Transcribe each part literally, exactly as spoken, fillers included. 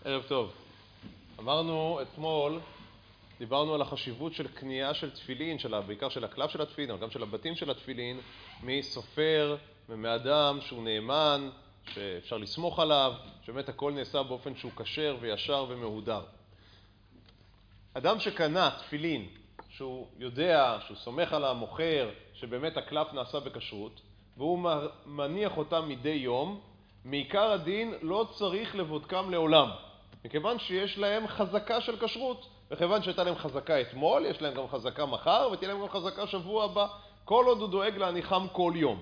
ערב טוב. אמרנו אתמול, דיברנו על החשיבות של קנייה של תפילין, של, בעיקר של הקלף של התפילין, אבל גם של הבתים של התפילין, מסופר ומאדם שהוא נאמן, שאפשר לסמוך עליו, שבאמת הכל נעשה באופן שהוא כשר וישר ומהודר. אדם שקנה תפילין, שהוא יודע, שהוא סומך על המוכר, שבאמת הקלף נעשה בכשרות, והוא מניח אותם מדי יום, מעיקר הדין לא צריך לבודקם לעולם. מכיוון שיש להם חזקה של כשרות, וכיוון שהייתה להם חזקה אתמול, יש להם גם חזקה מחר, ותהיה להם גם חזקה שבוע הבא, כל עוד הוא דואג להניחם כל יום.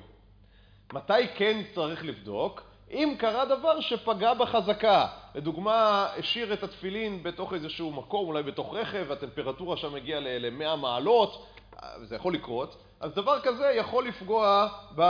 מתי כן צריך לבדוק? אם קרה דבר שפגע בחזקה, לדוגמה, השאיר את התפילין בתוך איזשהו מקום, אולי בתוך רכב, הטמפרטורה שם הגיעה ל-מאה מעלות, זה יכול לקרות, אז דבר כזה יכול לפגוע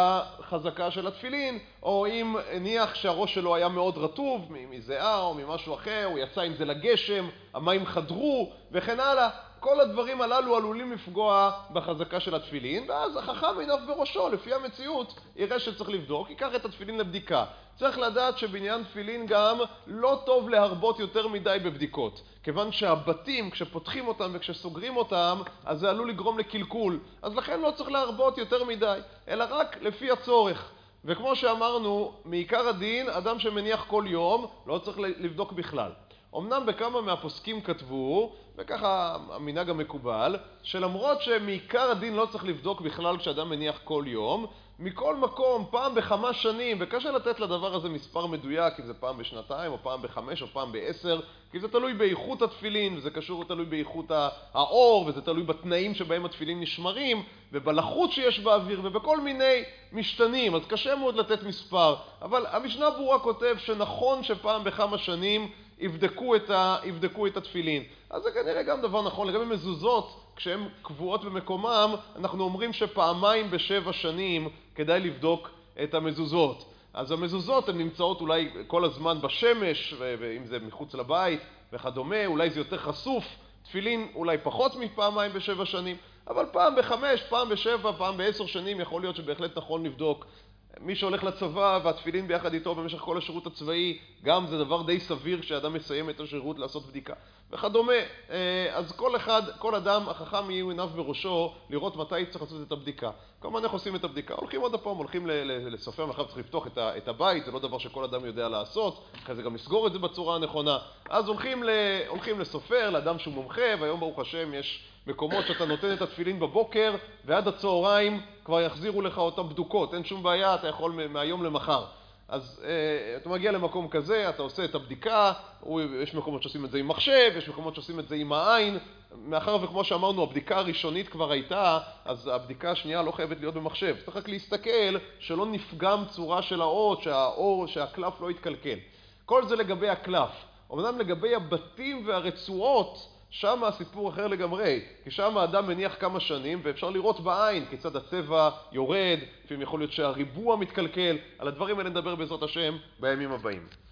בחזקה של התפילין, או אם הניח שהראש שלו היה מאוד רטוב, מזיעה או ממשהו אחר, הוא יצא עם זה לגשם, המים חדרו וכן הלאה, כל הדברים הללו עלולים לפגוע בחזקה של התפילין, ואז החכם עיניו בראשו, לפי המציאות, יראה שצריך לבדוק, ייקח את התפילין לבדיקה. צריך לדעת שבעניין תפילין גם לא טוב להרבות יותר מדי בבדיקות, כיוון שהבתים, כשפותחים אותם וכשסוגרים אותם, אז זה עלול לגרום לקלקול. אז לכן לא צריך להרבות יותר מדי, אלא רק לפי הצורך. וכמו שאמרנו, מעיקר הדין, אדם שמניח כל יום, לא צריך לבדוק בכלל. אמנם בכמה מהפוסקים כתבו, וככה המנהג המקובל, שלמרות שמעיקר הדין לא צריך לבדוק בכלל כשאדם מניח כל יום, מכל מקום, פעם בכמה שנים, וקשה לתת לדבר הזה מספר מדויק, כי זה פעם בשנתיים, או פעם בחמש, או פעם בעשר, כי זה תלוי באיכות התפילין, וזה קשור תלוי באיכות האור, וזה תלוי בתנאים שבהם התפילין נשמרים, ובלחות שיש באוויר, ובכל מיני משתנים, אז קשה מאוד לתת מספר. אבל המשנה ברורה כותב שנכון שפעם בכמה שנים יבדקו את, ה, יבדקו את התפילין. אז זה כנראה גם דבר נכון. לגבי מזוזות, כשהן קבועות במקומם, אנחנו אומרים שפעמיים בשבע שנים כדאי לבדוק את המזוזות. אז המזוזות הן נמצאות אולי כל הזמן בשמש, ואם זה מחוץ לבית וכדומה, אולי זה יותר חשוף. תפילין אולי פחות מפעמיים בשבע שנים, אבל פעם בחמש, פעם בשבע, פעם בעשר שנים יכול להיות שבהחלט נכון לבדוק. מי שהולך לצבא והתפילין ביחד איתו במשך כל השירות הצבאי, גם זה דבר די סביר כשאדם מסיים את השירות לעשות בדיקה וכדומה. אז כל אחד, כל אדם, החכם יהיו עיניו בראשו לראות מתי צריך לעשות את הבדיקה. כמובן איך עושים את הבדיקה? הולכים עוד הפעם, הולכים לסופר, מאחר צריך לפתוח את הבית, זה לא דבר שכל אדם יודע לעשות, אחרי זה גם לסגור את זה בצורה הנכונה. אז הולכים, הולכים לסופר, לאדם שהוא מומחה, והיום ברוך השם יש מקומות שאתה נותן את התפילין בבוקר, ועד הצהריים כבר יחזירו לך אותם בדוקות, אין שום בעיה, אתה יכול מהיום למחר. אז אה, אתה מגיע למקום כזה, אתה עושה את הבדיקה, יש מקומות שעושים את זה עם מחשב, יש מקומות שעושים את זה עם העין, מאחר וכמו שאמרנו, הבדיקה הראשונית כבר הייתה, אז הבדיקה השנייה לא חייבת להיות במחשב. צריך רק להסתכל שלא נפגם צורה של האות, שהאור, שהקלף לא יתקלקל. כל זה לגבי הקלף. אמנם לגבי הבתים והרצועות, שם הסיפור אחר לגמרי, כי שם האדם מניח כמה שנים, ואפשר לראות בעין כיצד הצבע יורד, לפעמים יכול להיות שהריבוע מתקלקל. על הדברים האלה נדבר בעזרת השם בימים הבאים.